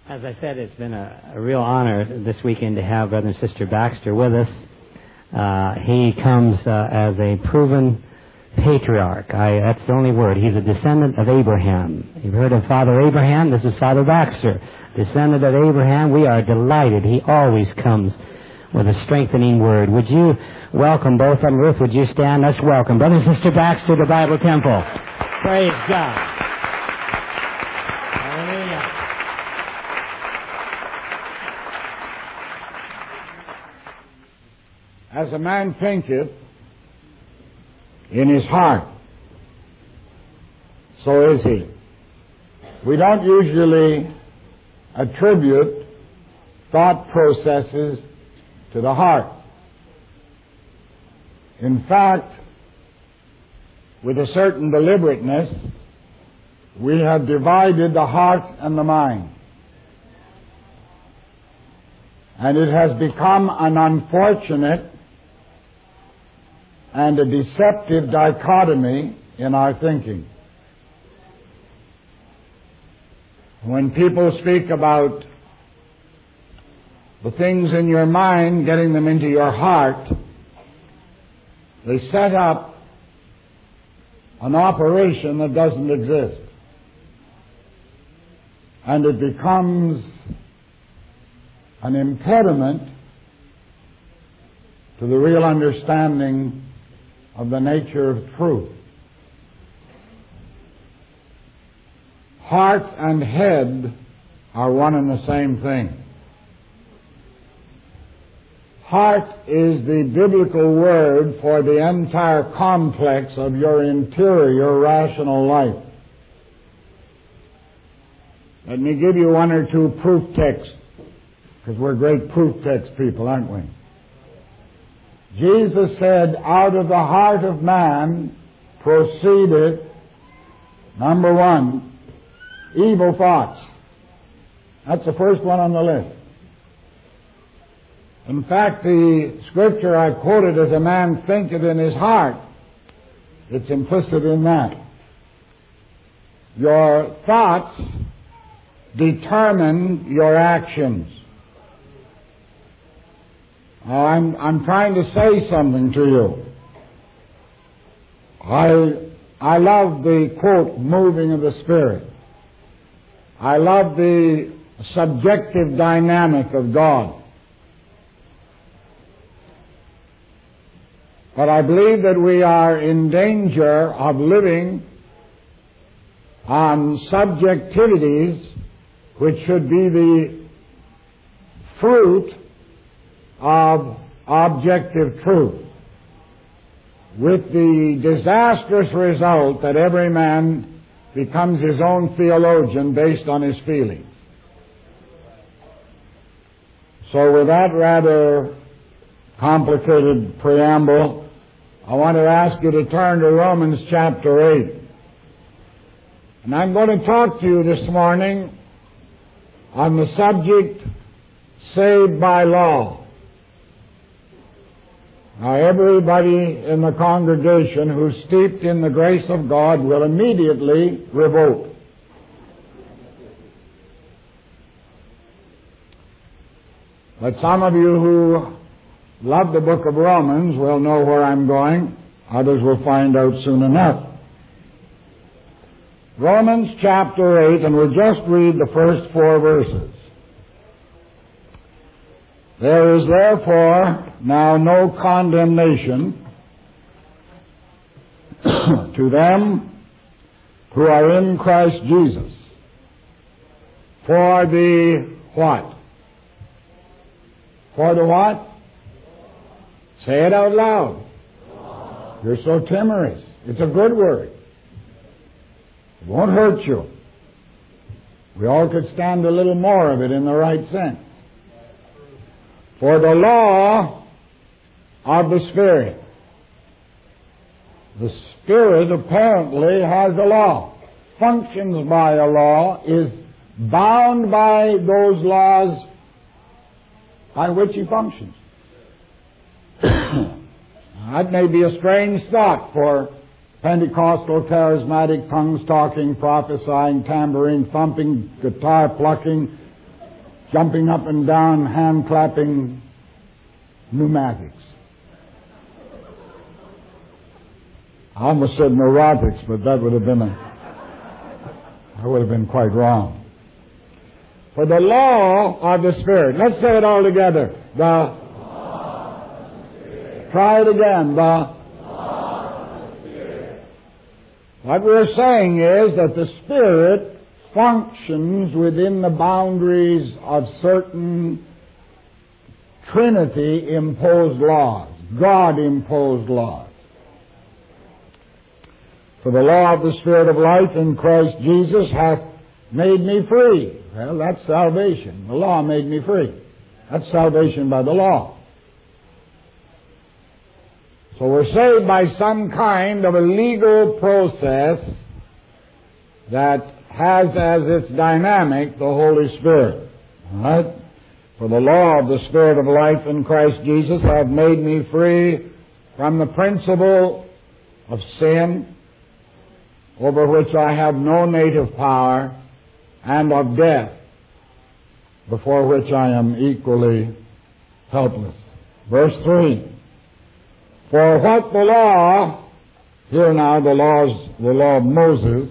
As I said, it's been a real honor this weekend to have Brother and Sister Baxter with us. He comes as a proven patriarch. That's the only word. He's a descendant of Abraham. You've heard of Father Abraham? This is Father Baxter, descendant of Abraham. We are delighted. He always comes with a strengthening word. Would you welcome both of them? Ruth, would you stand? Let's welcome Brother and Sister Baxter to Bible Temple. Praise God. As a man thinketh in his heart, so is he. We don't usually attribute thought processes to the heart. In fact, with a certain deliberateness, we have divided the heart and the mind. And it has become an unfortunate and a deceptive dichotomy in our thinking. When people speak about the things in your mind, getting them into your heart, they set up an operation that doesn't exist. And it becomes an impediment to the real understanding of the nature of truth. Heart and head are one and the same thing. Heart is the biblical word for the entire complex of your interior rational life. Let me give you one or two proof texts, because we're great proof text people, aren't we? Jesus said, out of the heart of man proceeded, number one, evil thoughts. That's the first one on the list. In fact, the scripture I quoted, as a man thinketh in his heart, it's implicit in that. Your thoughts determine your actions. I'm trying to say something to you. I love the, quote, moving of the Spirit. I love the subjective dynamic of God. But I believe that we are in danger of living on subjectivities which should be the fruit of objective truth, with the disastrous result that every man becomes his own theologian based on his feelings. So with that rather complicated preamble, I want to ask you to turn to Romans chapter 8. And I'm going to talk to you this morning on the subject, saved by law. Now, everybody in the congregation who's steeped in the grace of God will immediately revolt. But some of you who love the book of Romans will know where I'm going. Others will find out soon enough. Romans chapter 8, and we'll just read the first 4 verses. There is therefore now no condemnation to them who are in Christ Jesus. For the what? For the what? Say it out loud. You're so timorous. It's a good word. It won't hurt you. We all could stand a little more of it in the right sense. For the law of the Spirit. The Spirit apparently has a law, functions by a law, is bound by those laws by which he functions. That may be a strange thought for Pentecostal, charismatic, tongues talking, prophesying, tambourine thumping, guitar plucking, jumping up and down, hand-clapping pneumatics. I almost said neurotics, but that would have been quite wrong. For the law of the Spirit. Let's say it all together. Try it again. What we're saying is that the Spirit functions within the boundaries of certain Trinity-imposed laws, God-imposed laws. For the law of the Spirit of life in Christ Jesus hath made me free. Well, that's salvation. The law made me free. That's salvation by the law. So we're saved by some kind of a legal process that has as its dynamic the Holy Spirit. All right? For the law of the Spirit of life in Christ Jesus hath made me free from the principle of sin, over which I have no native power, and of death, before which I am equally helpless. Verse 3. For what the law, here now the law of Moses,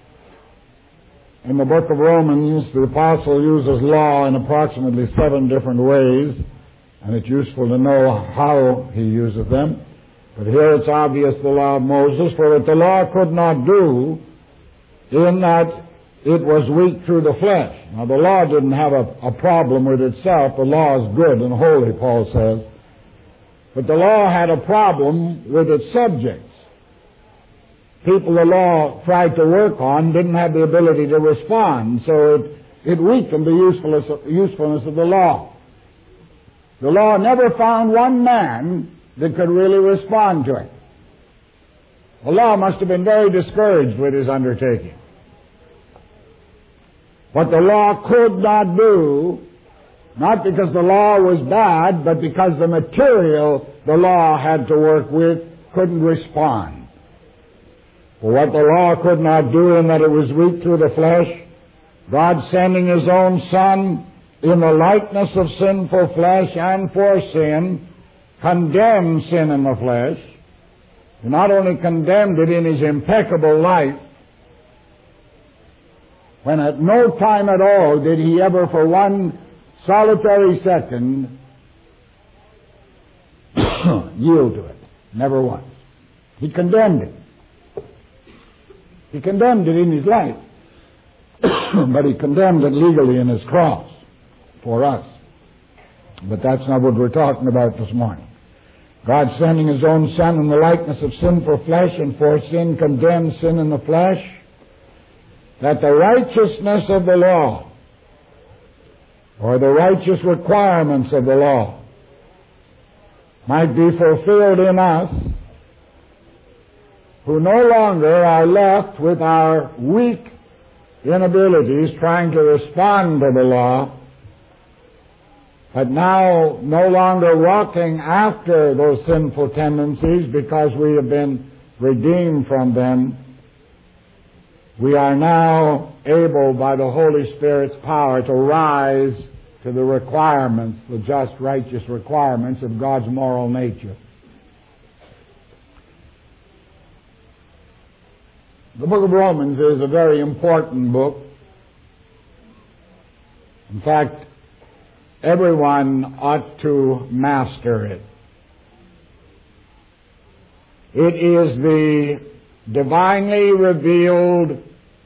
in the book of Romans, the apostle uses law in approximately 7 different ways, and it's useful to know how he uses them. But here it's obvious the law of Moses, for that the law could not do, in that it was weak through the flesh. Now the law didn't have a problem with itself. The law is good and holy, Paul says. But the law had a problem with its subjects. People the law tried to work on didn't have the ability to respond, so it weakened the usefulness of the law. The law never found one man that could really respond to it. The law must have been very discouraged with his undertaking. What the law could not do, not because the law was bad, but because the material the law had to work with couldn't respond. For what the law could not do, in that it was weak through the flesh, God sending His own Son in the likeness of sinful flesh and for sin, condemned sin in the flesh. He not only condemned it in His impeccable life, when at no time at all did He ever for one solitary second yield to it. Never once. He condemned it. He condemned it in His life, but He condemned it legally in His cross for us. But that's not what we're talking about this morning. God sending His own Son in the likeness of sinful flesh, and for sin condemned sin in the flesh, that the righteousness of the law, or the righteous requirements of the law, might be fulfilled in us, who no longer are left with our weak inabilities trying to respond to the law, but now no longer walking after those sinful tendencies because we have been redeemed from them. We are now able, by the Holy Spirit's power, to rise to the requirements, the just, righteous requirements of God's moral nature. The book of Romans is a very important book. In fact, everyone ought to master it. It is the divinely revealed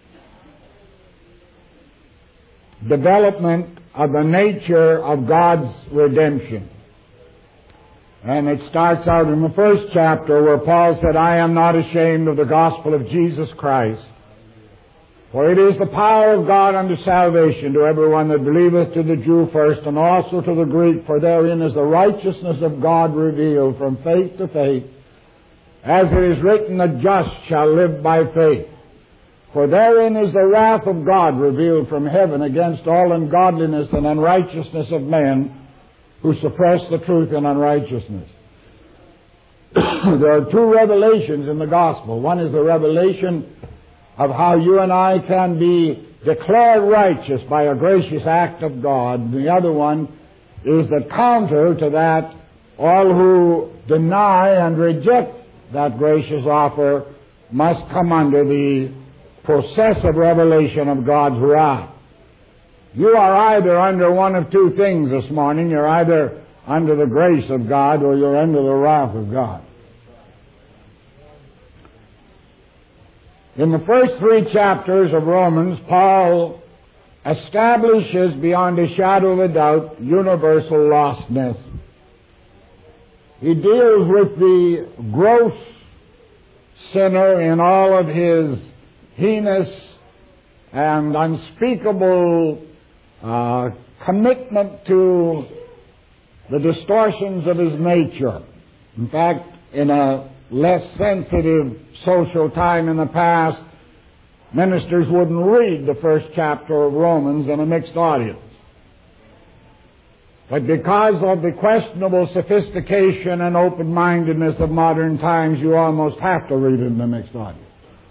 development of the nature of God's redemption. And it starts out in the first chapter where Paul said, I am not ashamed of the gospel of Jesus Christ, for it is the power of God unto salvation to everyone that believeth, to the Jew first, and also to the Greek, for therein is the righteousness of God revealed from faith to faith, as it is written, the just shall live by faith. For therein is the wrath of God revealed from heaven against all ungodliness and unrighteousness of men, who suppress the truth in unrighteousness. There are two revelations in the gospel. One is the revelation of how you and I can be declared righteous by a gracious act of God. The other one is the counter to that. All who deny and reject that gracious offer must come under the processive revelation of God's wrath. You are either under one of two things this morning. You're either under the grace of God or you're under the wrath of God. In the first 3 chapters of Romans, Paul establishes beyond a shadow of a doubt universal lostness. He deals with the gross sinner in all of his heinous and unspeakable commitment to the distortions of his nature. In fact, in a less sensitive social time in the past, ministers wouldn't read the first chapter of Romans in a mixed audience. But because of the questionable sophistication and open-mindedness of modern times, you almost have to read it in the mixed audience.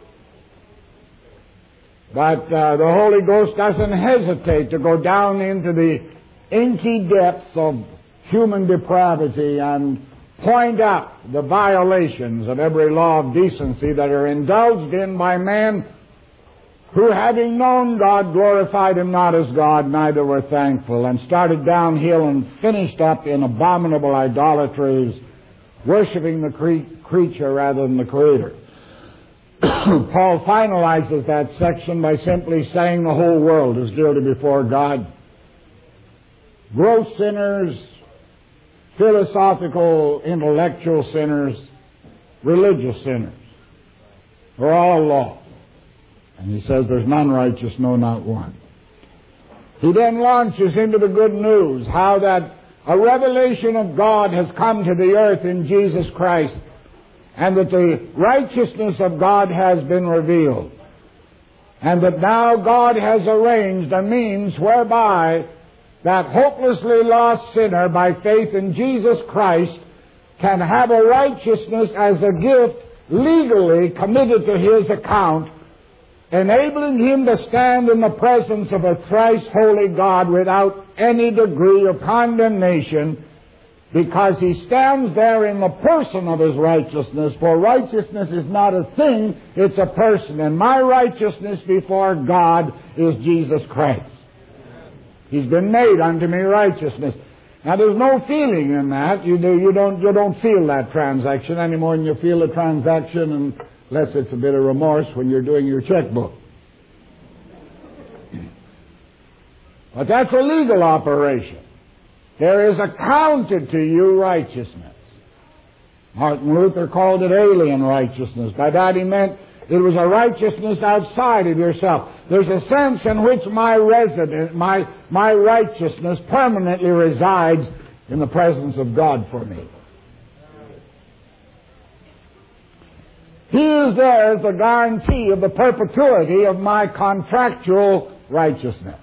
But the Holy Ghost doesn't hesitate to go down into the inky depths of human depravity and point out the violations of every law of decency that are indulged in by men who, having known God, glorified Him not as God, neither were thankful, and started downhill and finished up in abominable idolatries, worshiping the creature rather than the Creator. Paul finalizes that section by simply saying the whole world is guilty before God. Gross sinners, philosophical, intellectual sinners, religious sinners, are all lost. And he says there's none righteous, no, not one. He then launches into the good news, how that a revelation of God has come to the earth in Jesus Christ, and that the righteousness of God has been revealed, and that now God has arranged a means whereby that hopelessly lost sinner, by faith in Jesus Christ, can have a righteousness as a gift legally committed to his account, enabling him to stand in the presence of a thrice holy God without any degree of condemnation, because he stands there in the person of his righteousness. For righteousness is not a thing, it's a person. And my righteousness before God is Jesus Christ. He's been made unto me righteousness. Now there's no feeling in that. You don't feel that transaction any more than you feel a transaction, unless it's a bit of remorse when you're doing your checkbook. But that's a legal operation. There is accounted to you righteousness. Martin Luther called it alien righteousness. By that he meant it was a righteousness outside of yourself. There's a sense in which my righteousness permanently resides in the presence of God for me. He is there as a guarantee of the perpetuity of my contractual righteousness.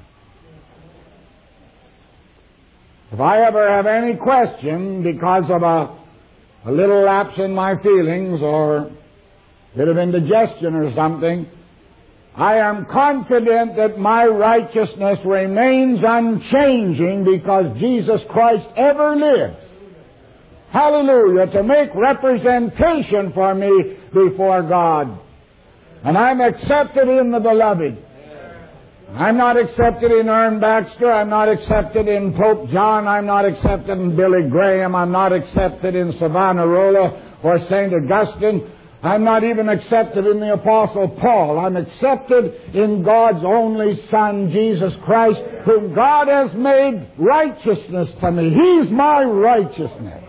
If I ever have any question because of a little lapse in my feelings or a bit of indigestion or something, I am confident that my righteousness remains unchanging because Jesus Christ ever lives. Hallelujah, to make representation for me before God. And I'm accepted in the Beloved. I'm not accepted in Ern Baxter. I'm not accepted in Pope John. I'm not accepted in Billy Graham. I'm not accepted in Savonarola or St. Augustine. I'm not even accepted in the Apostle Paul. I'm accepted in God's only Son, Jesus Christ, whom God has made righteousness to me. He's my righteousness.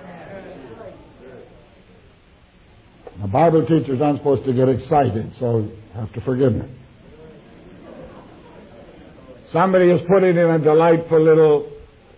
The Bible teachers aren't supposed to get excited, so you have to forgive me. Somebody has put it in a delightful little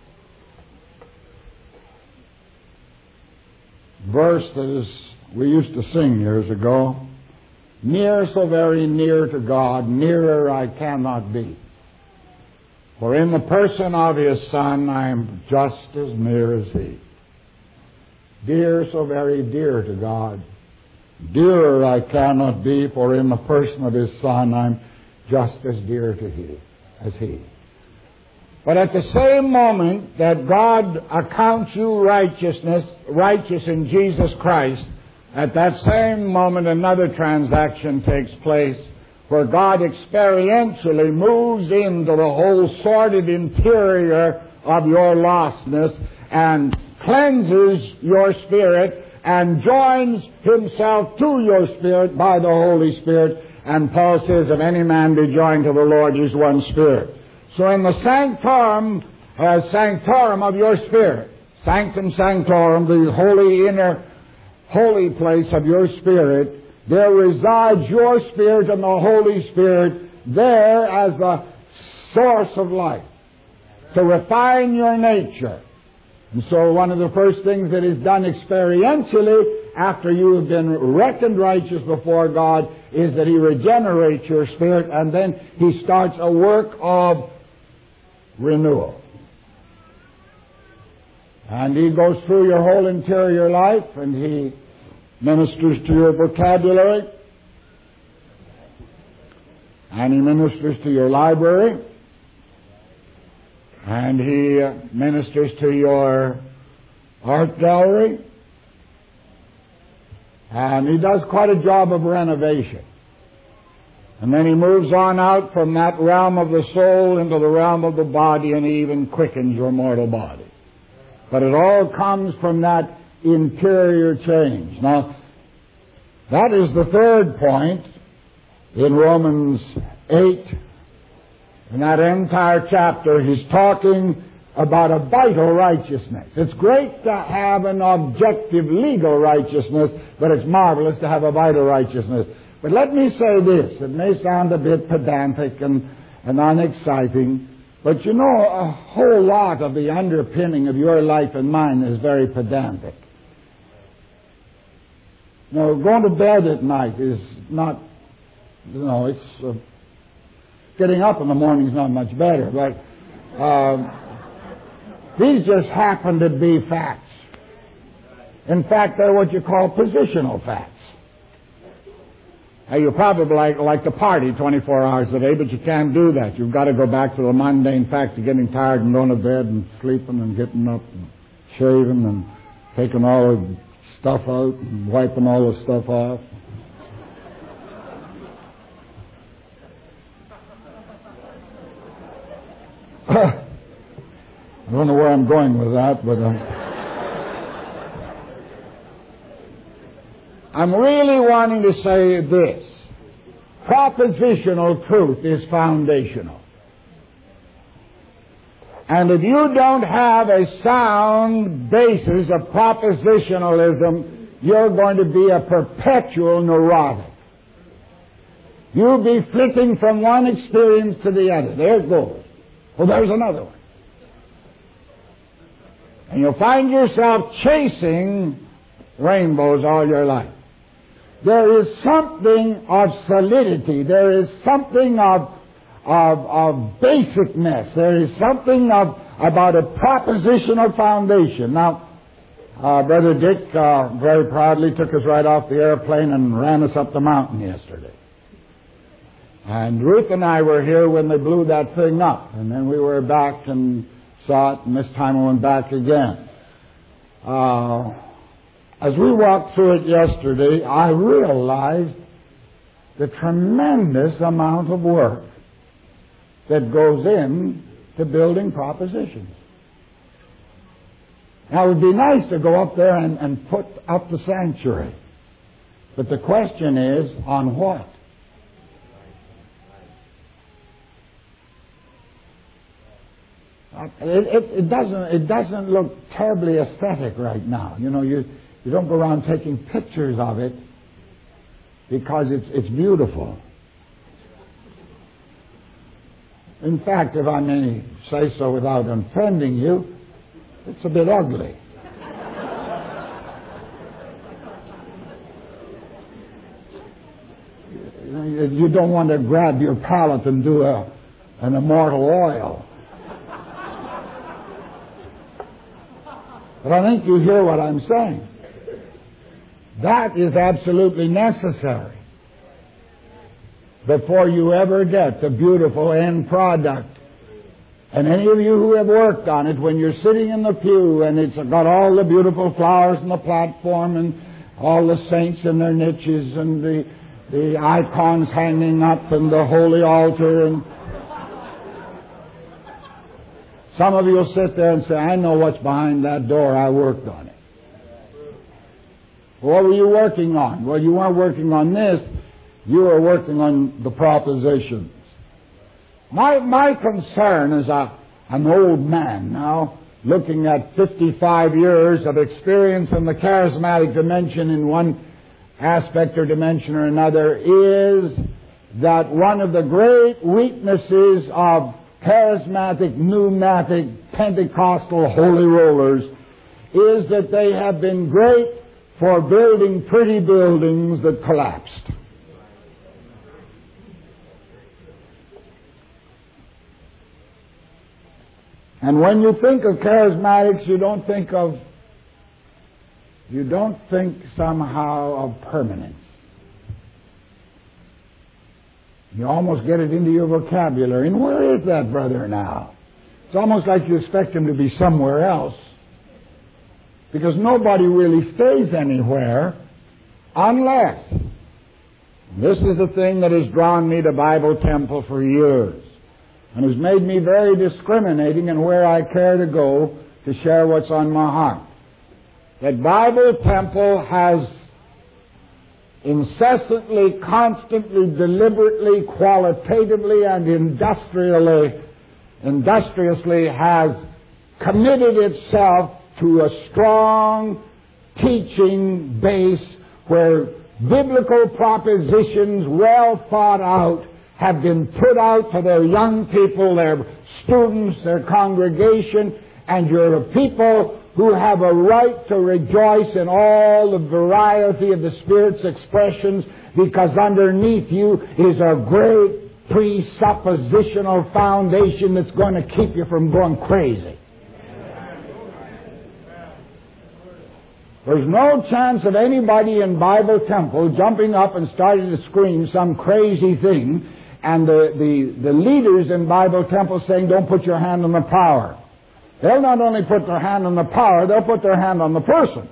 verse that we used to sing years ago. Near, so very near to God, nearer I cannot be. For in the person of His Son I am just as near as He. Dear, so very dear to God. Dearer I cannot be, for in the person of His Son I'm just as dear to He as He. But at the same moment that God accounts you righteous in Jesus Christ, at that same moment another transaction takes place where God experientially moves into the whole sordid interior of your lostness and cleanses your spirit and joins Himself to your spirit by the Holy Spirit. And Paul says, if any man be joined to the Lord, he's one spirit. So in the sanctorum of your spirit, sanctum sanctorum, the holy inner, holy place of your spirit, there resides your spirit and the Holy Spirit there as the source of life to refine your nature. And so one of the first things that is done experientially after you have been reckoned righteous before God is that He regenerates your spirit, and then He starts a work of renewal. And He goes through your whole interior life, and He ministers to your vocabulary, and He ministers to your library, and He ministers to your art gallery, and He does quite a job of renovation. And then He moves on out from that realm of the soul into the realm of the body, and He even quickens your mortal body. But it all comes from that interior change. Now, that is the third point in Romans 8. In that entire chapter, he's talking about a vital righteousness. It's great to have an objective legal righteousness, but it's marvelous to have a vital righteousness. But let me say this. It may sound a bit pedantic and unexciting, but you know, a whole lot of the underpinning of your life and mine is very pedantic. You know, going to bed at night is not, it's getting up in the morning is not much better, but these just happen to be facts. In fact, they're what you call positional facts. Now, you probably like to party 24 hours a day, but you can't do that. You've got to go back to the mundane fact of getting tired and going to bed and sleeping and getting up and shaving and taking all the stuff out and wiping all the stuff off. I don't know where I'm going with that, but I'm really wanting to say this. Propositional truth is foundational. And if you don't have a sound basis of propositionalism, you're going to be a perpetual neurotic. You'll be flitting from one experience to the other. There it goes. Well, there's another one. And you'll find yourself chasing rainbows all your life. There is something of solidity. There is something of basicness. There is something about a propositional foundation. Now, Brother Dick very proudly took us right off the airplane and ran us up the mountain yesterday. And Ruth and I were here when they blew that thing up. And then we were back and saw it, and this time we went back again. As we walked through it yesterday, I realized the tremendous amount of work that goes in to building propositions. Now, it would be nice to go up there and put up the sanctuary. But the question is, on what? It doesn't look terribly aesthetic right now. You know, you don't go around taking pictures of it because it's beautiful. In fact, if I may say so without offending you, it's a bit ugly. You don't want to grab your palette and do an immortal oil. But I think you hear what I'm saying. That is absolutely necessary. before you ever get the beautiful end product. And any of you who have worked on it, when you're sitting in the pew and it's got all the beautiful flowers on the platform and all the saints in their niches and the icons hanging up and the holy altar, and some of you will sit there and say, I know what's behind that door. I worked on it. What were you working on? Well, you weren't working on this. You were working on the propositions. My concern as an old man now, looking at 55 years of experience in the charismatic dimension in one aspect or dimension or another, is that one of the great weaknesses of charismatic, pneumatic, Pentecostal holy rollers is that they have been great for building pretty buildings that collapsed. And when you think of charismatics, you don't think somehow of permanence. You almost get it into your vocabulary. And where is that brother now? It's almost like you expect him to be somewhere else. Because nobody really stays anywhere unless. This is the thing that has drawn me to Bible Temple for years and has made me very discriminating in where I care to go to share what's on my heart. That Bible Temple has incessantly, constantly, deliberately, qualitatively, and industriously has committed itself to a strong teaching base where biblical propositions, well thought out, have been put out to their young people, their students, their congregation, and you're a people who have a right to rejoice in all the variety of the Spirit's expressions, because underneath you is a great presuppositional foundation that's going to keep you from going crazy. There's no chance of anybody in Bible Temple jumping up and starting to scream some crazy thing, and the leaders in Bible Temple saying, don't put your hand on the power. They'll not only put their hand on the power, they'll put their hand on the person.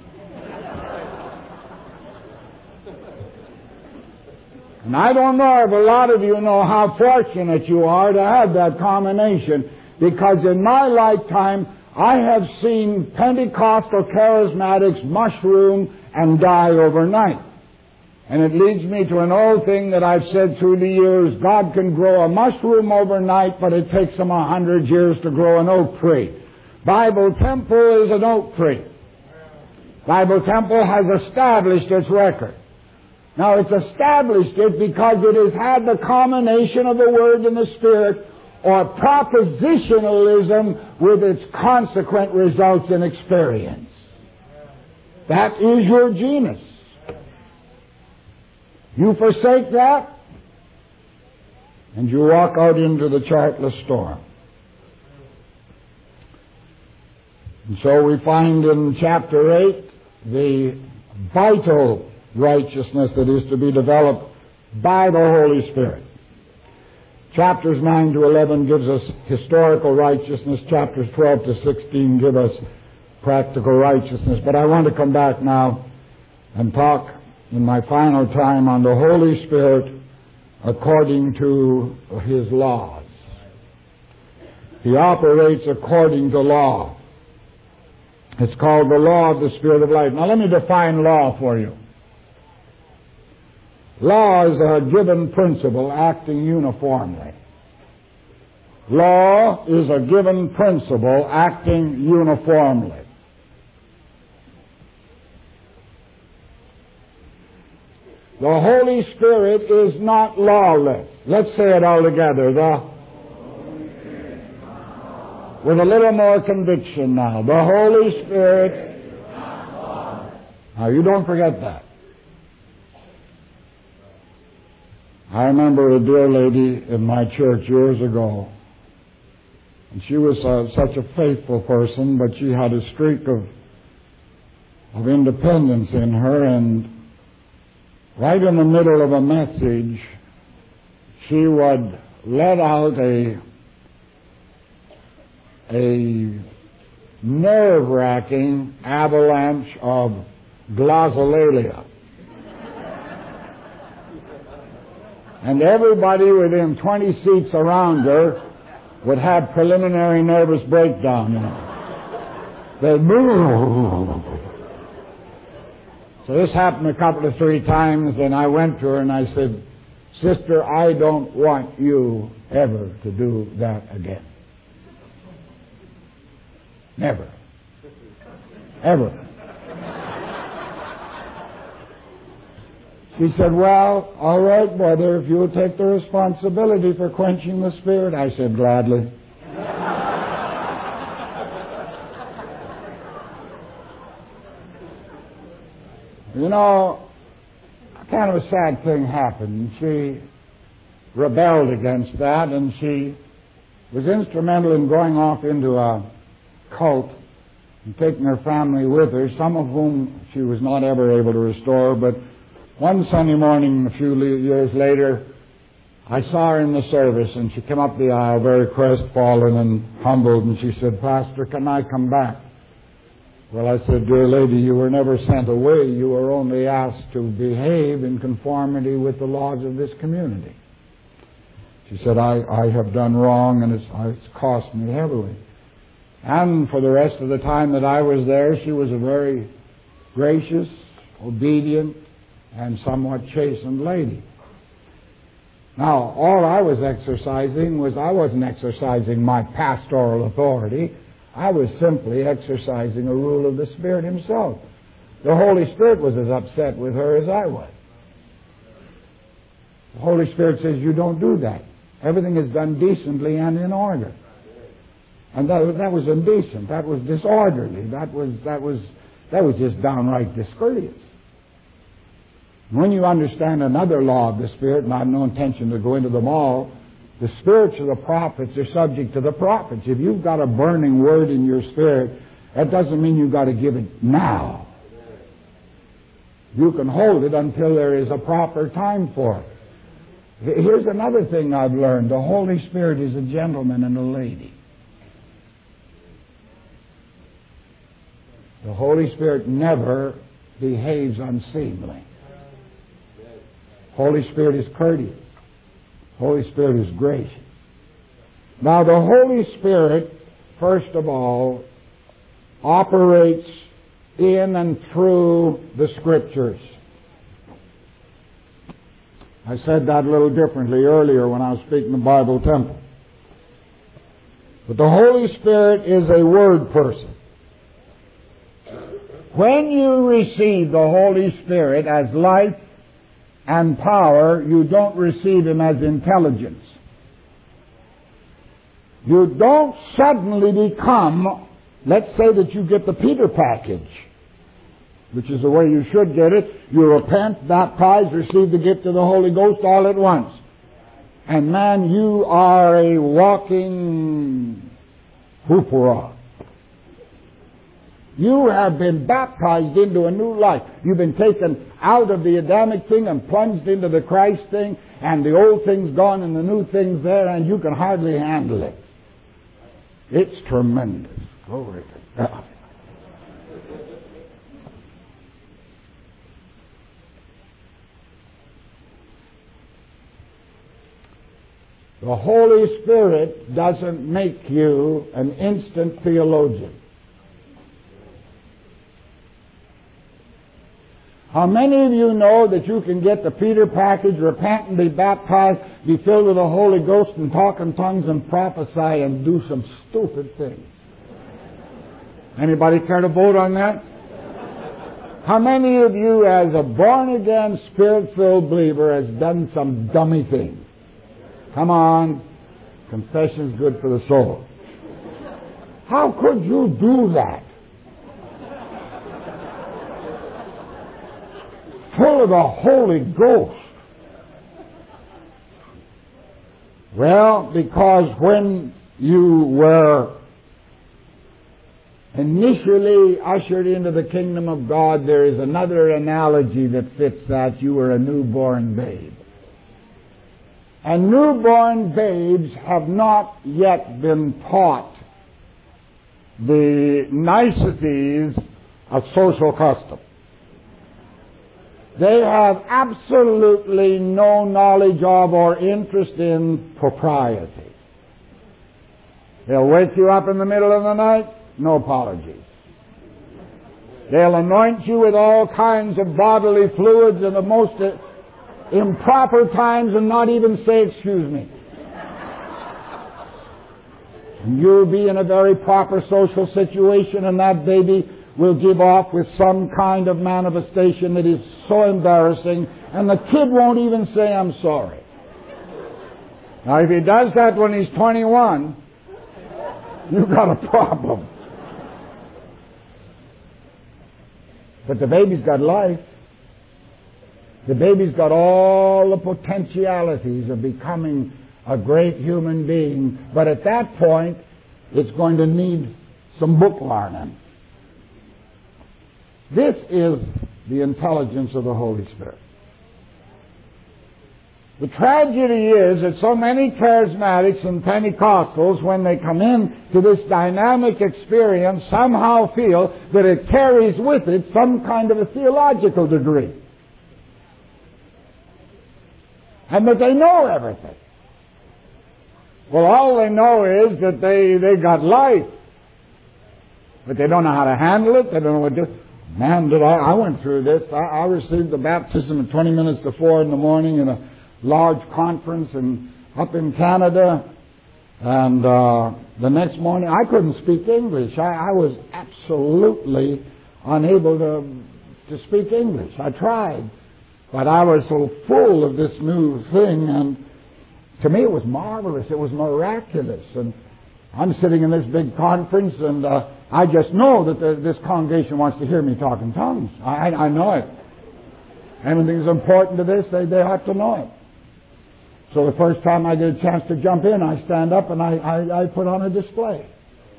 And I don't know if a lot of you know how fortunate you are to have that combination, because in my lifetime I have seen Pentecostal charismatics mushroom and die overnight. And it leads me to an old thing that I've said through the years: God can grow a mushroom overnight, but it takes him 100 years to grow an oak tree. Bible Temple is an oak tree. Bible Temple has established its record. Now, it's established it because it has had the combination of the Word and the Spirit, or propositionalism with its consequent results in experience. That is your genus. You forsake that, and you walk out into the chartless storm. And so we find in chapter 8 the vital righteousness that is to be developed by the Holy Spirit. Chapters 9 to 11 gives us historical righteousness. Chapters 12 to 16 give us practical righteousness. But I want to come back now and talk in my final time on the Holy Spirit according to His laws. He operates according to law. It's called the law of the Spirit of life. Now let me define law for you. Law is a given principle acting uniformly. Law is a given principle acting uniformly. The Holy Spirit is not lawless. Let's say it all together. With a little more conviction now. The Holy Spirit is not lawless. Now you don't forget that. I remember a dear lady in my church years ago, and she was such a faithful person, but she had a streak of independence in her, and right in the middle of a message, she would let out a nerve-wracking avalanche of glossolalia. And everybody within 20 seats around her would have preliminary nervous breakdown. They'd move. So this happened a couple of three times, and I went to her and I said, "Sister, I don't want you ever to do that again. Never. Ever." She said, "Well, all right, brother, if you'll take the responsibility for quenching the Spirit." I said, "Gladly." You know, kind of a sad thing happened. She rebelled against that, and she was instrumental in going off into a cult and taking her family with her, some of whom she was not ever able to restore. But one Sunday morning, a few years later, I saw her in the service, and she came up the aisle very crestfallen and humbled, and she said, "Pastor, can I come back?" Well, I said, "Dear lady, you were never sent away. You were only asked to behave in conformity with the laws of this community." She said, I have done wrong, and it's cost me heavily. And for the rest of the time that I was there, she was a very gracious, obedient, and somewhat chastened lady. Now, all I was exercising was, I wasn't exercising my pastoral authority. I was simply exercising a rule of the Spirit Himself. The Holy Spirit was as upset with her as I was. The Holy Spirit says, "You don't do that. Everything is done decently and in order." And that was indecent. That was disorderly. That was just downright discourteous. When you understand another law of the Spirit, and I have no intention to go into them all, the spirits of the prophets are subject to the prophets. If you've got a burning word in your spirit, that doesn't mean you've got to give it now. You can hold it until there is a proper time for it. Here's another thing I've learned. The Holy Spirit is a gentleman and a lady. The Holy Spirit never behaves unseemly. Holy Spirit is courteous. Holy Spirit is gracious. Now, the Holy Spirit, first of all, operates in and through the Scriptures. I said that a little differently earlier when I was speaking the Bible Temple. But the Holy Spirit is a word person. When you receive the Holy Spirit as life and power, you don't receive Him as intelligence. You don't suddenly become, let's say that you get the Peter package, which is the way you should get it. You repent, baptize, receive the gift of the Holy Ghost all at once. And man, you are a walking hoopera. You have been baptized into a new life. You've been taken out of the Adamic thing and plunged into the Christ thing, and the old thing's gone and the new thing's there, and you can hardly handle it. It's tremendous. Glory to God. The Holy Spirit doesn't make you an instant theologian. How many of you know that you can get the Peter package, repent and be baptized, be filled with the Holy Ghost and talk in tongues and prophesy and do some stupid things? Anybody care to vote on that? How many of you as a born-again, Spirit-filled believer has done some dummy things? Come on. Confession's good for the soul. How could you do that? Full of the Holy Ghost. Well, because when you were initially ushered into the kingdom of God, there is another analogy that fits that. You were a newborn babe. And newborn babes have not yet been taught the niceties of social custom. They have absolutely no knowledge of or interest in propriety. They'll wake you up in the middle of the night, no apologies. They'll anoint you with all kinds of bodily fluids in the most improper times and not even say, excuse me. And you'll be in a very proper social situation, and that baby will give off with some kind of manifestation that is so embarrassing, and the kid won't even say, I'm sorry. Now, if he does that when he's 21, you've got a problem. But the baby's got life. The baby's got all the potentialities of becoming a great human being. But at that point, it's going to need some book learning. This is the intelligence of the Holy Spirit. The tragedy is that so many charismatics and Pentecostals, when they come in to this dynamic experience, somehow feel that it carries with it some kind of a theological degree. And that they know everything. Well, all they know is that they got life. But they don't know how to handle it. They don't know what to do. Man, I went through this. I received the baptism at 20 minutes to 4 in the morning in a large conference up in Canada. And the next morning, I couldn't speak English. I was absolutely unable to speak English. I tried. But I was so full of this new thing, and to me it was marvelous. It was miraculous. And I'm sitting in this big conference, and I just know that this congregation wants to hear me talk in tongues. I know it. Anything's important to this, they have to know it. So the first time I get a chance to jump in, I stand up and I put on a display.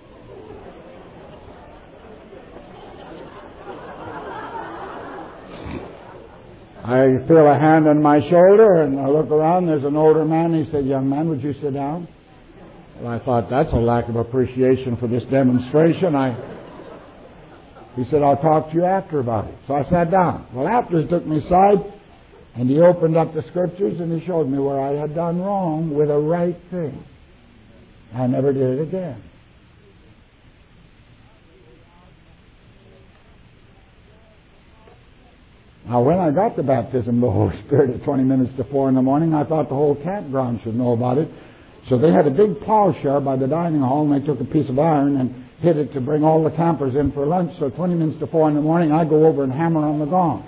I feel a hand on my shoulder, and I look around. There's an older man. He said, young man, would you sit down? Well, I thought, that's a lack of appreciation for this demonstration. He said, I'll talk to you after about it. So I sat down. Well, after he took me aside, and he opened up the Scriptures, and he showed me where I had done wrong with a right thing. I never did it again. Now, when I got the baptism of the Holy Spirit at 20 minutes to 4 in the morning, I thought the whole campground should know about it. So they had a big plowshare by the dining hall, and they took a piece of iron and hit it to bring all the campers in for lunch. So 20 minutes to 4 in the morning, I go over and hammer on the gong.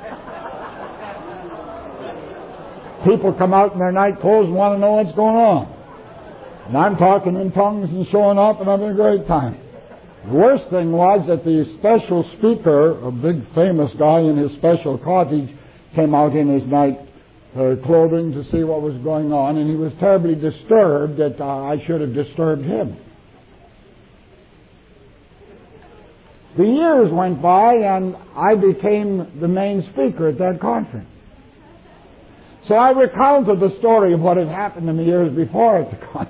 People come out in their night clothes and want to know what's going on. And I'm talking in tongues and showing up, and having a great time. The worst thing was that the special speaker, a big famous guy in his special cottage, came out in his night clothing to see what was going on, and he was terribly disturbed that I should have disturbed him. The years went by, and I became the main speaker at that conference. So I recounted the story of what had happened to me years before at the conference.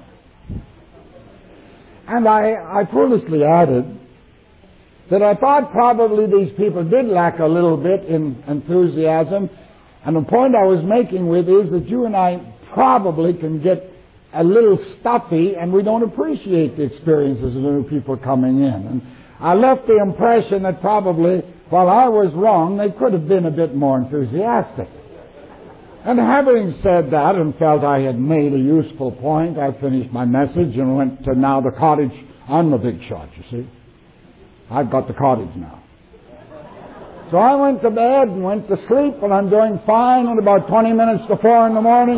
And I foolishly added that I thought probably these people did lack a little bit in enthusiasm. And the point I was making with is that you and I probably can get a little stuffy, and we don't appreciate the experiences of new people coming in. And I left the impression that probably, while I was wrong, they could have been a bit more enthusiastic. And having said that and felt I had made a useful point, I finished my message and went to now the cottage. I'm the big shot, you see. I've got the cottage now. So I went to bed and went to sleep, and I'm doing fine. And about 20 minutes to 4 in the morning,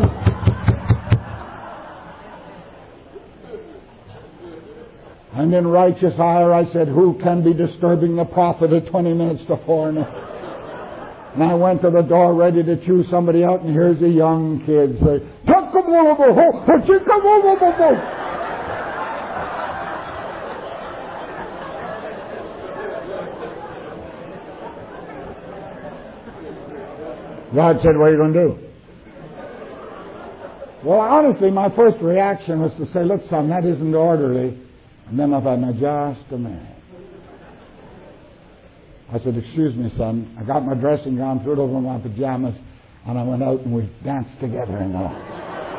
and in righteous ire I said, who can be disturbing the prophet at 20 minutes to 4 in the morning? And I went to the door ready to chew somebody out, and here's a young kid say, God said, what are you going to do? Well, honestly, my first reaction was to say, look, son, that isn't orderly. And then I thought, now, just a minute. I said, excuse me, son. I got my dressing gown, threw it over my pajamas, and I went out and we danced together in the light.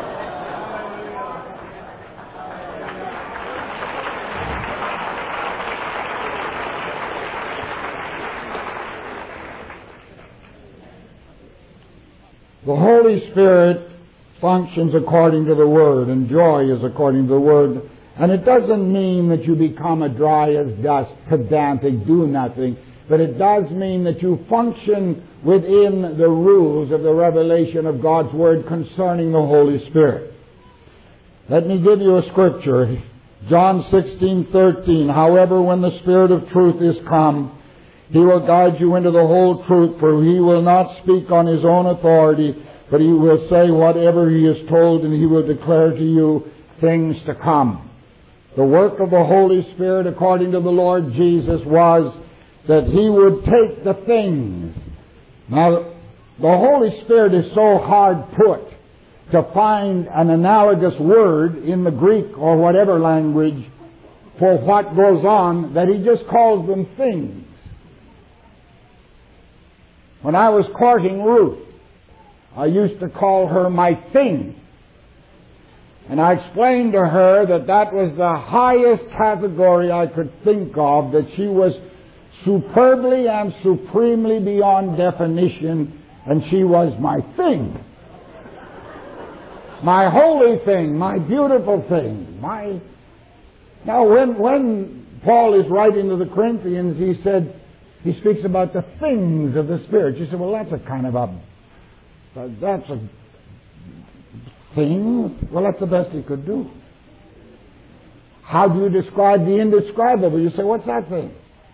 The Holy Spirit functions according to the Word, and joy is according to the Word. And it doesn't mean that you become a dry as dust, pedantic, do nothing, but it does mean that you function within the rules of the revelation of God's Word concerning the Holy Spirit. Let me give you a scripture. John 16:13. However, when the Spirit of truth is come, He will guide you into the whole truth, for He will not speak on His own authority, but He will say whatever He is told, and He will declare to you things to come. The work of the Holy Spirit, according to the Lord Jesus, was that He would take the things. Now, the Holy Spirit is so hard put to find an analogous word in the Greek or whatever language for what goes on that He just calls them things. When I was courting Ruth, I used to call her my thing. And I explained to her that that was the highest category I could think of, that she was superbly and supremely beyond definition, and she was my thing. My holy thing, my beautiful thing. Now, when Paul is writing to the Corinthians, he speaks about the things of the Spirit. You say, well, that's a kind of that's a thing. Well, that's the best he could do. How do you describe the indescribable? You say, what's that thing?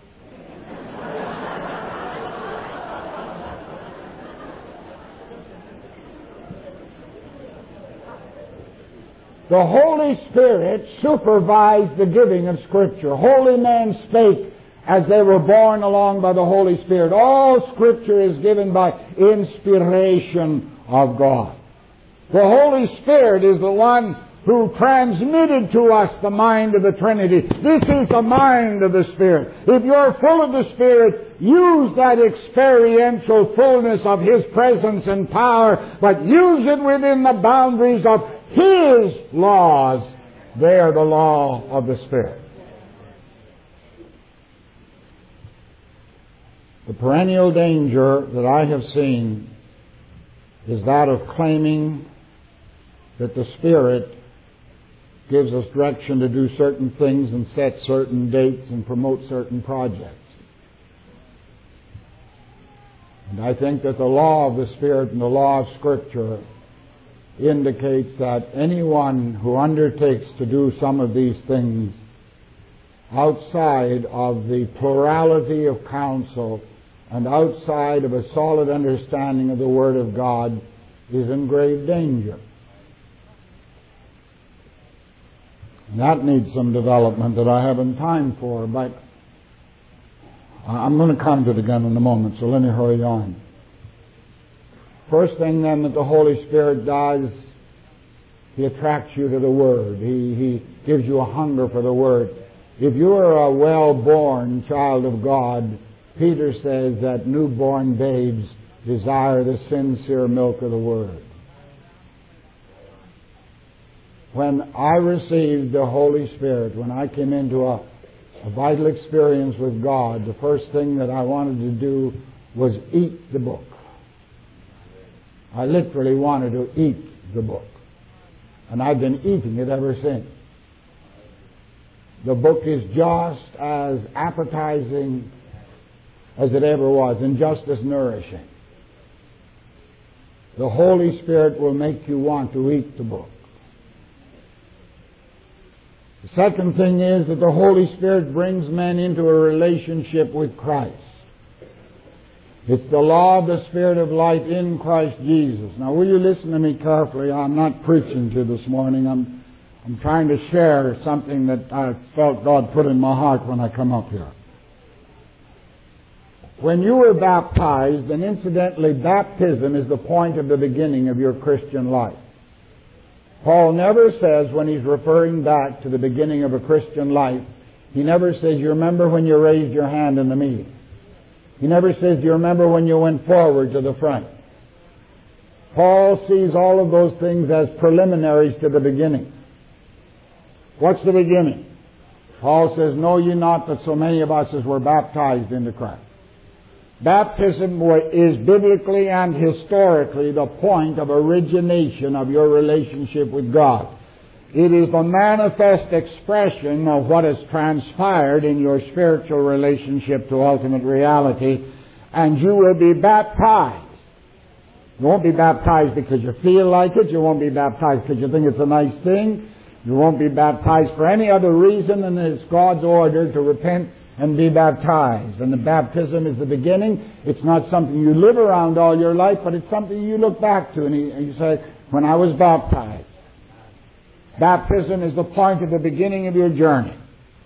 The Holy Spirit supervised the giving of Scripture. Holy men spake as they were borne along by the Holy Spirit. All Scripture is given by inspiration of God. The Holy Spirit is the one who transmitted to us the mind of the Trinity. This is the mind of the Spirit. If you're full of the Spirit, use that experiential fullness of His presence and power, but use it within the boundaries of His laws. They are the law of the Spirit. The perennial danger that I have seen is that of claiming that the Spirit gives us direction to do certain things and set certain dates and promote certain projects. And I think that the law of the Spirit and the law of Scripture indicates that anyone who undertakes to do some of these things outside of the plurality of counsel and outside of a solid understanding of the Word of God is in grave danger. And that needs some development that I haven't time for, but I'm going to come to it again in a moment, so let me hurry on. First thing then that the Holy Spirit does, He attracts you to the Word. He gives you a hunger for the Word. If you're a well-born child of God, Peter says that newborn babes desire the sincere milk of the Word. When I received the Holy Spirit, when I came into a vital experience with God, the first thing that I wanted to do was eat the book. I literally wanted to eat the book. And I've been eating it ever since. The book is just as appetizing as it ever was, and just as nourishing. The Holy Spirit will make you want to eat the book. The second thing is that the Holy Spirit brings men into a relationship with Christ. It's the law of the Spirit of light in Christ Jesus. Now, will you listen to me carefully? I'm not preaching to you this morning. I'm trying to share something that I felt God put in my heart when I come up here. When you were baptized, and incidentally, baptism is the point of the beginning of your Christian life. Paul never says, when he's referring back to the beginning of a Christian life, he never says, you remember when you raised your hand in the meeting. He never says, you remember when you went forward to the front. Paul sees all of those things as preliminaries to the beginning. What's the beginning? Paul says, know ye not that so many of us as were baptized into Christ. Baptism is biblically and historically the point of origination of your relationship with God. It is the manifest expression of what has transpired in your spiritual relationship to ultimate reality, and you will be baptized. You won't be baptized because you feel like it. You won't be baptized because you think it's a nice thing. You won't be baptized for any other reason than it's God's order to repent and be baptized. And the baptism is the beginning. It's not something you live around all your life, but it's something you look back to and you say, when I was baptized. Baptism is the point of the beginning of your journey.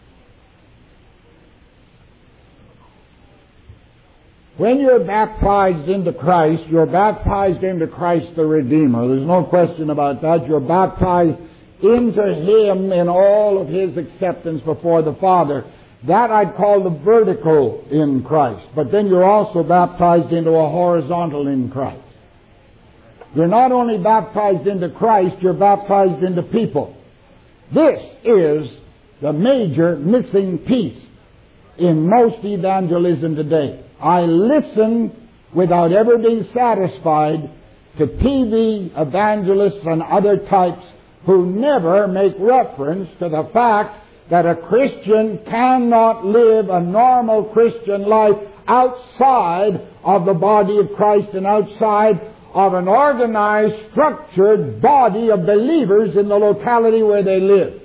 When you're baptized into Christ, you're baptized into Christ the Redeemer. There's no question about that. You're baptized into Him in all of His acceptance before the Father. That I'd call the vertical in Christ. But then you're also baptized into a horizontal in Christ. You're not only baptized into Christ, you're baptized into people. This is the major missing piece in most evangelism today. I listen without ever being satisfied to TV evangelists and other types who never make reference to the fact that a Christian cannot live a normal Christian life outside of the body of Christ and outside of an organized, structured body of believers in the locality where they live.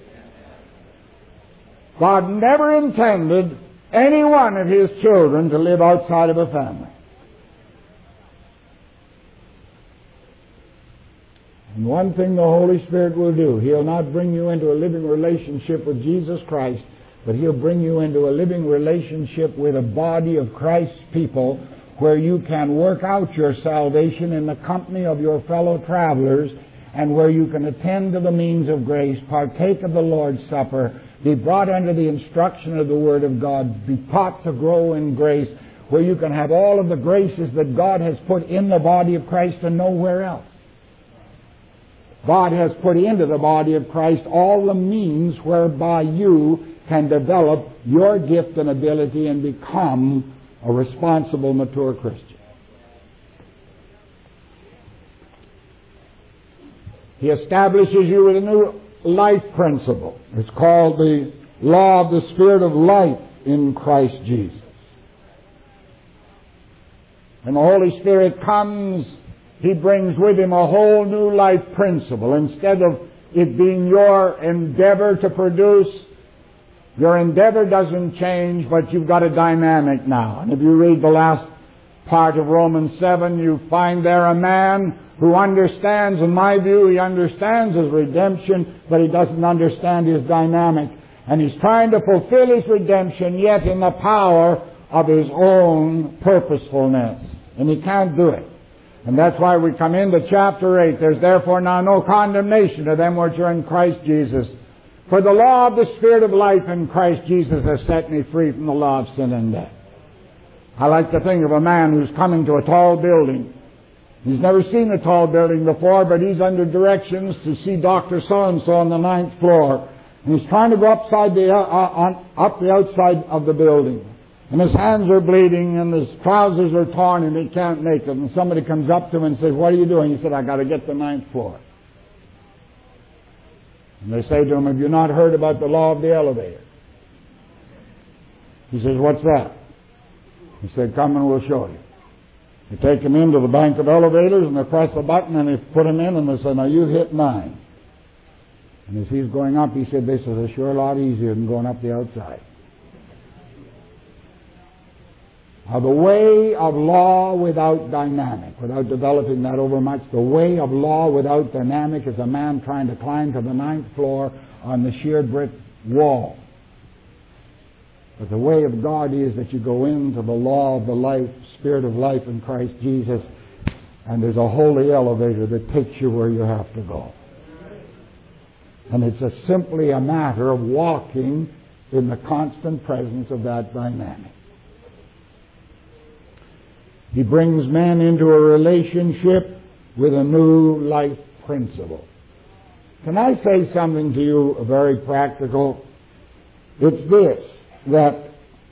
God never intended any one of His children to live outside of a family. And one thing the Holy Spirit will do, He'll not bring you into a living relationship with Jesus Christ, but He'll bring you into a living relationship with a body of Christ's people where you can work out your salvation in the company of your fellow travelers, and where you can attend to the means of grace, partake of the Lord's Supper, be brought under the instruction of the Word of God, be taught to grow in grace, where you can have all of the graces that God has put in the body of Christ and nowhere else. God has put into the body of Christ all the means whereby you can develop your gift and ability and become a responsible, mature Christian. He establishes you with a new life principle. It's called the law of the Spirit of life in Christ Jesus. When the Holy Spirit comes, He brings with Him a whole new life principle. Instead of it being your endeavor to produce, your endeavor doesn't change, but you've got a dynamic now. And if you read the last part of Romans 7, you find there a man who understands, in my view, he understands his redemption, but he doesn't understand his dynamic. And he's trying to fulfill his redemption, yet in the power of his own purposefulness. And he can't do it. And that's why we come into chapter 8. There's therefore now no condemnation to them which are in Christ Jesus. For the law of the Spirit of life in Christ Jesus has set me free from the law of sin and death. I like to think of a man who's coming to a tall building. He's never seen a tall building before, but he's under directions to see Dr. So-and-so on the 9th floor. And he's trying to go up the outside of the building. And his hands are bleeding and his trousers are torn and he can't make it. And somebody comes up to him and says, "What are you doing?" He said, "I got to get to the 9th floor." And they say to him, "Have you not heard about the law of the elevator?" He says, "What's that?" He said, "Come and we'll show you." They take him into the bank of elevators and they press a button and they put him in and they say, "Now you've hit 9. And as he's going up, he said, "This is a sure lot easier than going up the outside." Now, the way of law without dynamic, without developing that overmuch, the way of law without dynamic is a man trying to climb to the 9th floor on the sheer brick wall. But the way of God is that you go into the law of the life, Spirit of life in Christ Jesus, and there's a holy elevator that takes you where you have to go. And it's simply a matter of walking in the constant presence of that dynamic. He brings man into a relationship with a new life principle. Can I say something to you very practical? It's this, that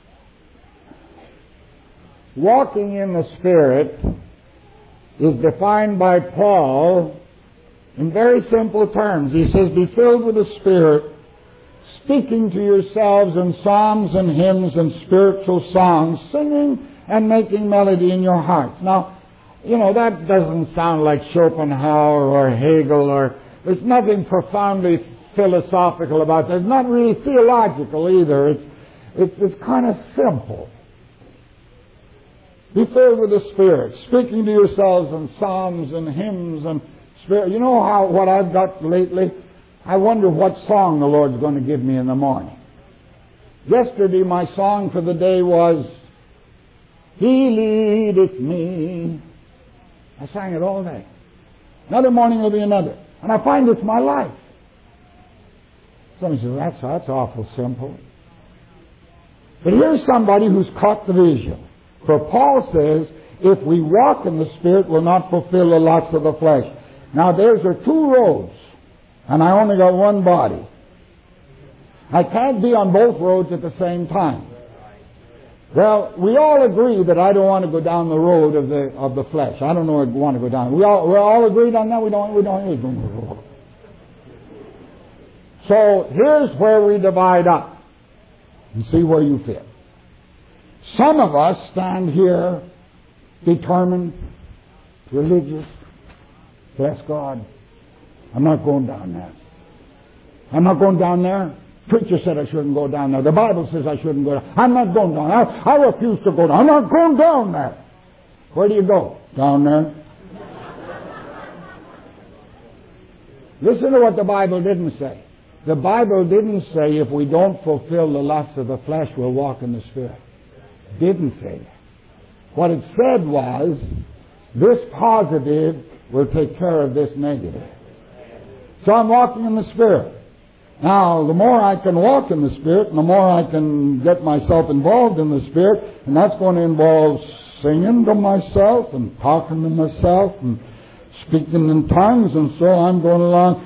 walking in the Spirit is defined by Paul in very simple terms. He says, be filled with the Spirit, speaking to yourselves in psalms and hymns and spiritual songs, singing and making melody in your hearts. Now, that doesn't sound like Schopenhauer or Hegel, or there's nothing profoundly philosophical about that. It's not really theological either. It's kind of simple. Be filled with the Spirit, speaking to yourselves in psalms and hymns and spirit. You know what I've got lately? I wonder what song the Lord's going to give me in the morning. Yesterday my song for the day was, He leadeth me. I sang it all day. Another morning will be another. And I find it's my life. Somebody says, that's awful simple. But here's somebody who's caught the vision. For Paul says, if we walk in the Spirit, we'll not fulfill the lusts of the flesh. Now there's two roads, and I only got one body. I can't be on both roads at the same time. Well, we all agree that I don't want to go down the road of the flesh. I don't want to go down. We're all agreed on that. We don't. So here's where we divide up and see where you fit. Some of us stand here determined, religious. Bless God. I'm not going down there. I'm not going down there. Preacher said I shouldn't go down there. The Bible says I shouldn't go down. I'm not going down there. I refuse to go down. I'm not going down there. Where do you go? Down there. Listen to what the Bible didn't say. The Bible didn't say if we don't fulfill the lusts of the flesh, we'll walk in the Spirit. Didn't say that. What it said was, this positive will take care of this negative. So I'm walking in the Spirit. Now, the more I can walk in the Spirit, and the more I can get myself involved in the Spirit, and that's going to involve singing to myself and talking to myself and speaking in tongues, and so I'm going along.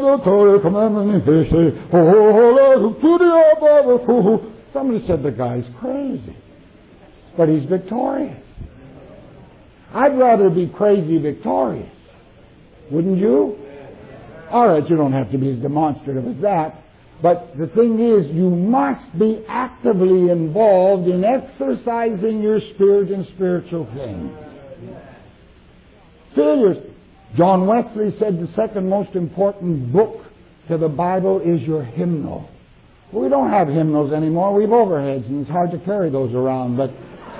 Somebody said the guy's crazy, but he's victorious. I'd rather be crazy victorious. Wouldn't you? All right, you don't have to be as demonstrative as that. But the thing is, you must be actively involved in exercising your spirit in spiritual things. Failures. John Wesley said the second most important book to the Bible is your hymnal. Well, we don't have hymnals anymore. We have overheads, and it's hard to carry those around. But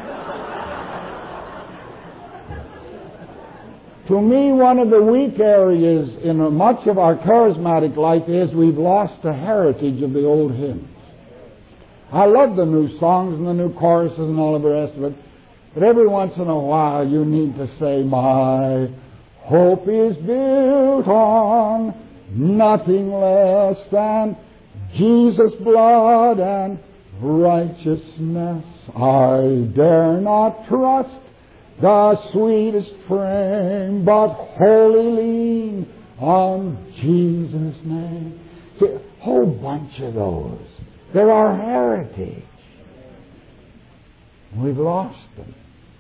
to me, one of the weak areas in much of our charismatic life is we've lost the heritage of the old hymns. I love the new songs and the new choruses and all of the rest of it, but every once in a while you need to say, my hope is built on nothing less than Jesus' blood and righteousness. I dare not trust the sweetest frame, but wholly lean on Jesus' name. See, a whole bunch of those. They're our heritage. We've lost them.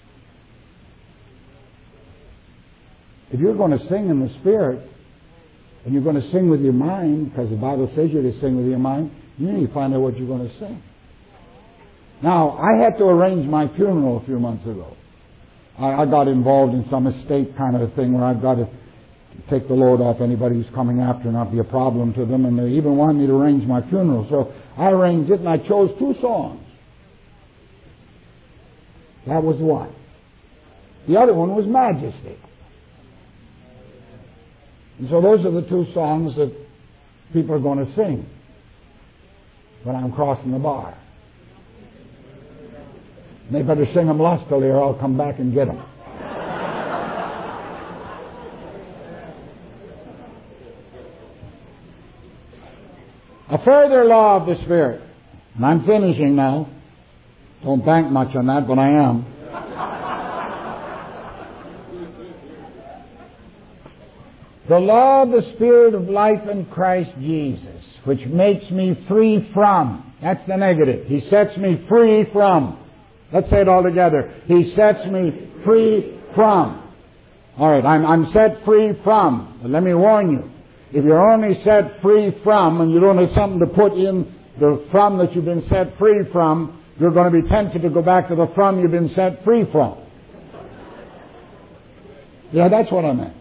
If you're going to sing in the Spirit, and you're going to sing with your mind, because the Bible says you're to sing with your mind, you need to find out what you're going to sing. Now, I had to arrange my funeral a few months ago. I got involved in some estate kind of a thing where I've got to take the load off anybody who's coming after, not be a problem to them, and they even wanted me to arrange my funeral. So I arranged it, and I chose 2 songs. That was one. The other one was Majesty. And so those are the 2 songs that people are going to sing when I'm crossing the bar. And they better sing them lustily or I'll come back and get them. A further law of the Spirit. And I'm finishing now. Don't bank much on that, but I am. The law of the Spirit of life in Christ Jesus, which makes me free from. That's the negative. He sets me free from. Let's say it all together. He sets me free from. All right, I'm set free from. But let me warn you. If you're only set free from and you don't have something to put in the from that you've been set free from, you're going to be tempted to go back to the from you've been set free from. Yeah, that's what I meant.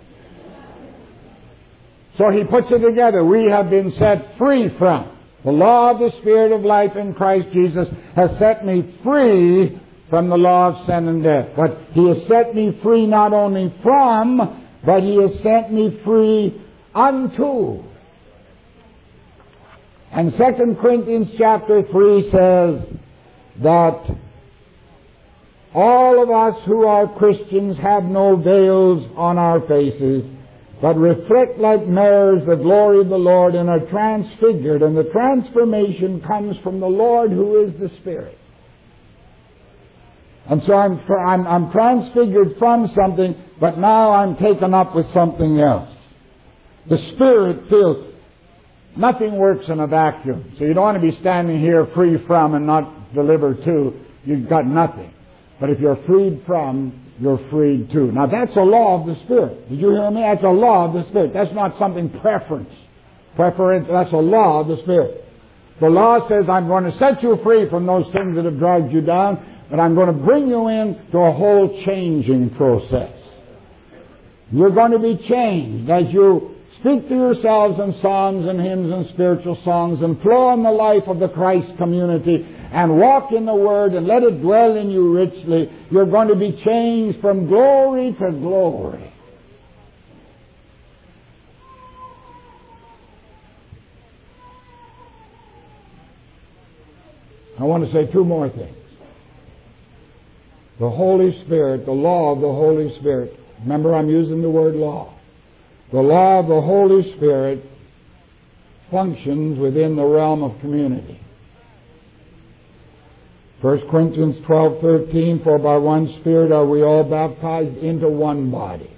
So he puts it together. We have been set free from. The law of the Spirit of life in Christ Jesus has set me free from the law of sin and death. But He has set me free not only from, but He has set me free unto. And 2 Corinthians chapter 3 says that all of us who are Christians have no veils on our faces, but reflect like mirrors the glory of the Lord and are transfigured. And the transformation comes from the Lord who is the Spirit. And so I'm transfigured from something, but now I'm taken up with something else. The Spirit fills. Nothing works in a vacuum. So you don't want to be standing here free from and not delivered to. You've got nothing. But if you're freed from, you're freed to. Now that's a law of the Spirit. Did you hear me? That's a law of the Spirit. That's not something preference. That's a law of the Spirit. The law says, I'm going to set you free from those things that have dragged you down, but I'm going to bring you into a whole changing process. You're going to be changed as you speak to yourselves in songs and hymns and spiritual songs and flow in the life of the Christ community and walk in the Word and let it dwell in you richly. You're going to be changed from glory to glory. I want to say two more things. The Holy Spirit, the law of the Holy Spirit. Remember, I'm using the word law. The law of the Holy Spirit functions within the realm of community. 1 Corinthians 12:13, for by one Spirit are we all baptized into one body.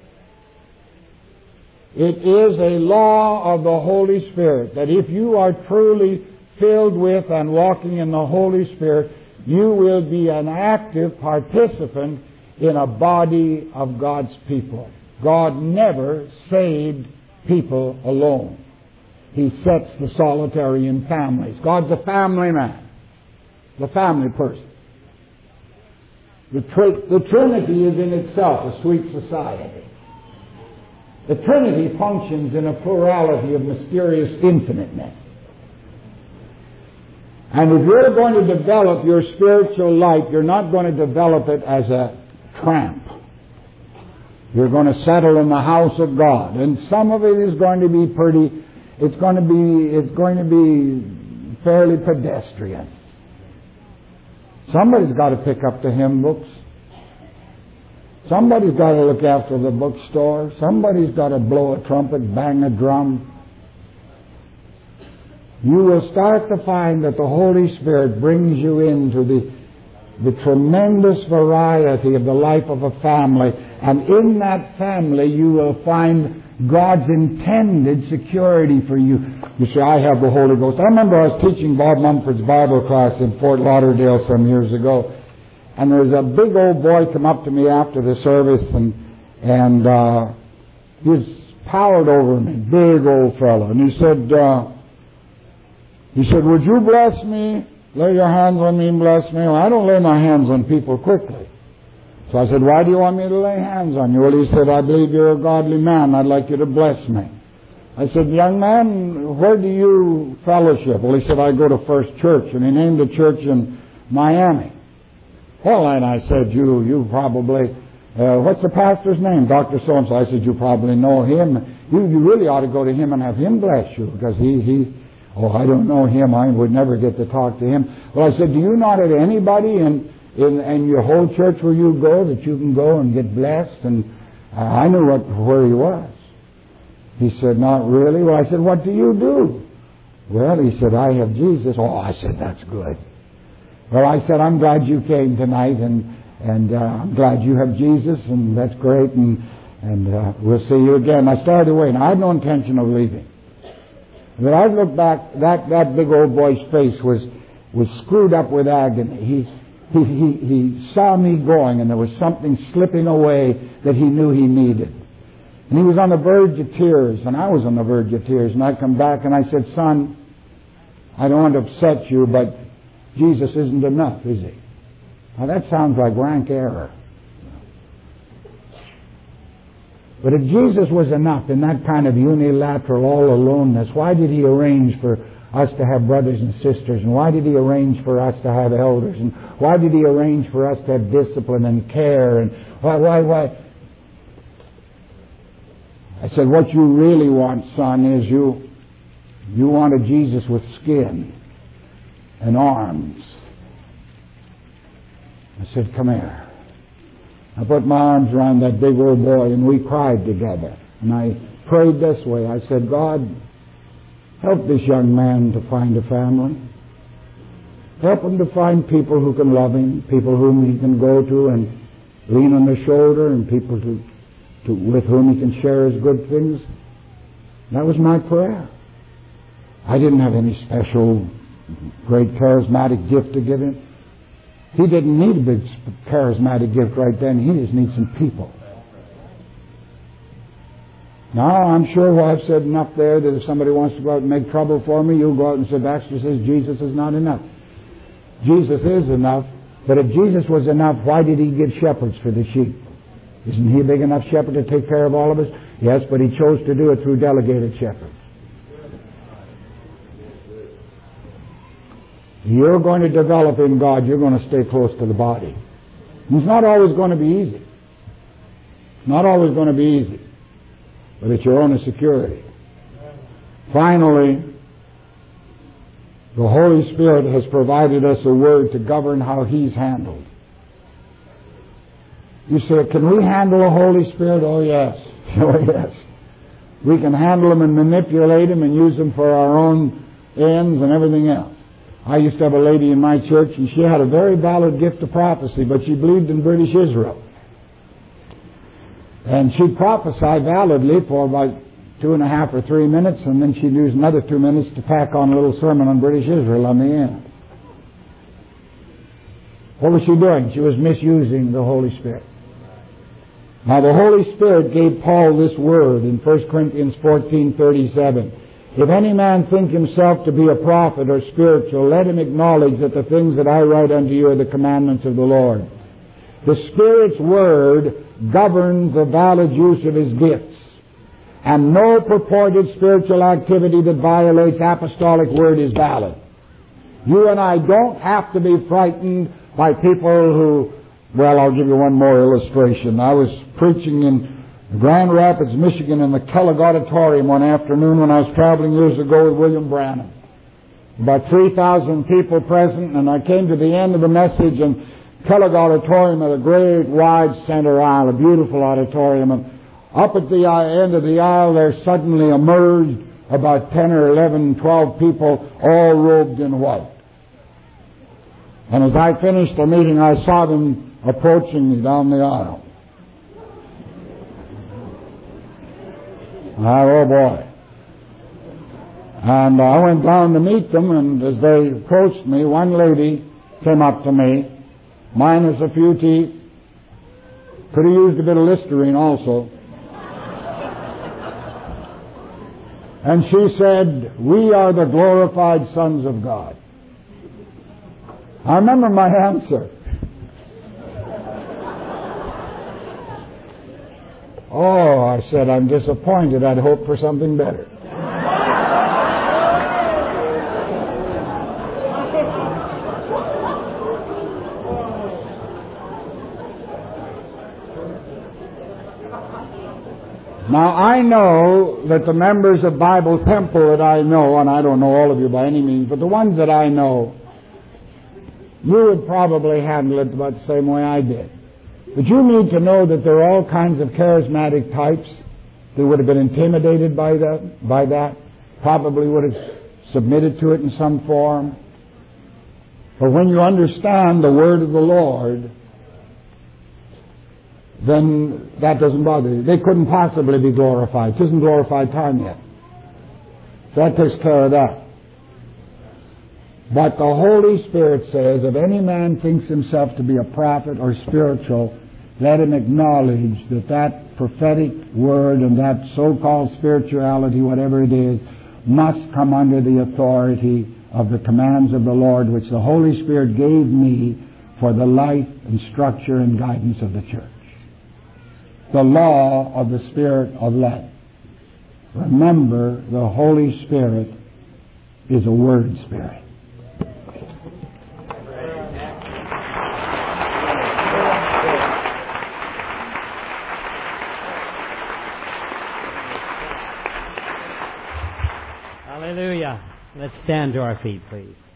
It is a law of the Holy Spirit that if you are truly filled with and walking in the Holy Spirit, you will be an active participant in a body of God's people. God never saved people alone. He sets the solitary in families. God's a family man. The family person. The Trinity is in itself a sweet society. The Trinity functions in a plurality of mysterious infiniteness. And if you're going to develop your spiritual life, you're not going to develop it as a tramp. You're going to settle in the house of God. And some of it is going to be it's going to be fairly pedestrian. Somebody's got to pick up the hymn books. Somebody's got to look after the bookstore. Somebody's got to blow a trumpet, bang a drum. You will start to find that the Holy Spirit brings you into the tremendous variety of the life of a family. And in that family you will find God's intended security for you. You say, I have the Holy Ghost. I remember I was teaching Bob Mumford's Bible class in Fort Lauderdale some years ago. And there was a big old boy come up to me after the service and he was powered over me, big old fellow. And he said, would you bless me? Lay your hands on me and bless me. Well, I don't lay my hands on people quickly. So I said, why do you want me to lay hands on you? Well, he said, I believe you're a godly man. I'd like you to bless me. I said, young man, where do you fellowship? Well, he said, I go to First Church. And he named a church in Miami. Well, and I said, you probably, what's the pastor's name? Dr. So-and-so. I said, you probably know him. You really ought to go to him and have him bless you because I don't know him. I would never get to talk to him. Well, I said, do you not have anybody in your whole church where you go that you can go and get blessed? And I knew where he was. He said, not really. Well, I said, what do you do? Well, he said, I have Jesus. Oh, I said, that's good. Well, I said, I'm glad you came tonight, and I'm glad you have Jesus, and that's great, and we'll see you again. I started away, and I had no intention of leaving. But I looked back, that big old boy's face was screwed up with agony. He saw me going, and there was something slipping away that he knew he needed. And he was on the verge of tears, and I was on the verge of tears. And I come back and I said, son, I don't want to upset you, but Jesus isn't enough, is he? Now that sounds like rank error. But if Jesus was enough in that kind of unilateral all-aloneness, why did he arrange for us to have brothers and sisters? And why did he arrange for us to have elders? And why did he arrange for us to have discipline and care? And why? I said, what you really want, son, is you want a Jesus with skin and arms. I said, come here. I put my arms around that big old boy, and we cried together. And I prayed this way. I said, God, help this young man to find a family. Help him to find people who can love him, people whom he can go to and lean on their shoulder, and people with whom he can share his good things. That was my prayer. I didn't have any special, great charismatic gift to give him. He didn't need a big charismatic gift right then. He just needs some people. Now, I'm sure I've said enough there that if somebody wants to go out and make trouble for me, you'll go out and say, Baxter says Jesus is not enough. Jesus is enough, but if Jesus was enough, why did he give shepherds for the sheep? Isn't he a big enough shepherd to take care of all of us? Yes, but he chose to do it through delegated shepherds. You're going to develop in God. You're going to stay close to the body. It's not always going to be easy. Not always going to be easy. But it's your own security. Finally, the Holy Spirit has provided us a word to govern how He's handled. You say, can we handle the Holy Spirit? Oh, yes. Oh, yes. We can handle Him and manipulate Him and use Him for our own ends and everything else. I used to have a lady in my church, and she had a very valid gift of prophecy, but she believed in British Israel. And she'd prophesy validly for about 2.5 or 3 minutes, and then she'd use another 2 minutes to tack on a little sermon on British Israel on the end. What was she doing? She was misusing the Holy Spirit. Now, the Holy Spirit gave Paul this word in 1 Corinthians 14:37. If any man think himself to be a prophet or spiritual, let him acknowledge that the things that I write unto you are the commandments of the Lord. The Spirit's word governs the valid use of His gifts. And no purported spiritual activity that violates apostolic word is valid. You and I don't have to be frightened by people who, well, I'll give you one more illustration. I was preaching in Grand Rapids, Michigan, in the Kellogg Auditorium one afternoon when I was traveling years ago with William Branham. About 3,000 people present, and I came to the end of the message, and Kellogg Auditorium had a great wide center aisle, a beautiful auditorium, and up at the end of the aisle there suddenly emerged about 10 or 11, 12 people, all robed in white. And as I finished the meeting, I saw them approaching me down the aisle. Oh boy. And I went down to meet them, and as they approached me, one lady came up to me, minus a few teeth, could have used a bit of Listerine also. And she said, "We are the glorified sons of God." I remember my answer. Oh, I said, I'm disappointed. I'd hoped for something better. Now, I know that the members of Bible Temple that I know, and I don't know all of you by any means, but the ones that I know, you would probably handle it about the same way I did. But you need to know that there are all kinds of charismatic types that would have been intimidated by that, probably would have submitted to it in some form. But when you understand the word of the Lord, then that doesn't bother you. They couldn't possibly be glorified. It isn't glorified time yet. That takes care of that. But the Holy Spirit says, if any man thinks himself to be a prophet or spiritual, let him acknowledge that that prophetic word and that so-called spirituality, whatever it is, must come under the authority of the commands of the Lord, which the Holy Spirit gave me for the life and structure and guidance of the church. The law of the Spirit of life. Remember, the Holy Spirit is a Word Spirit. Hallelujah. Let's stand to our feet, please.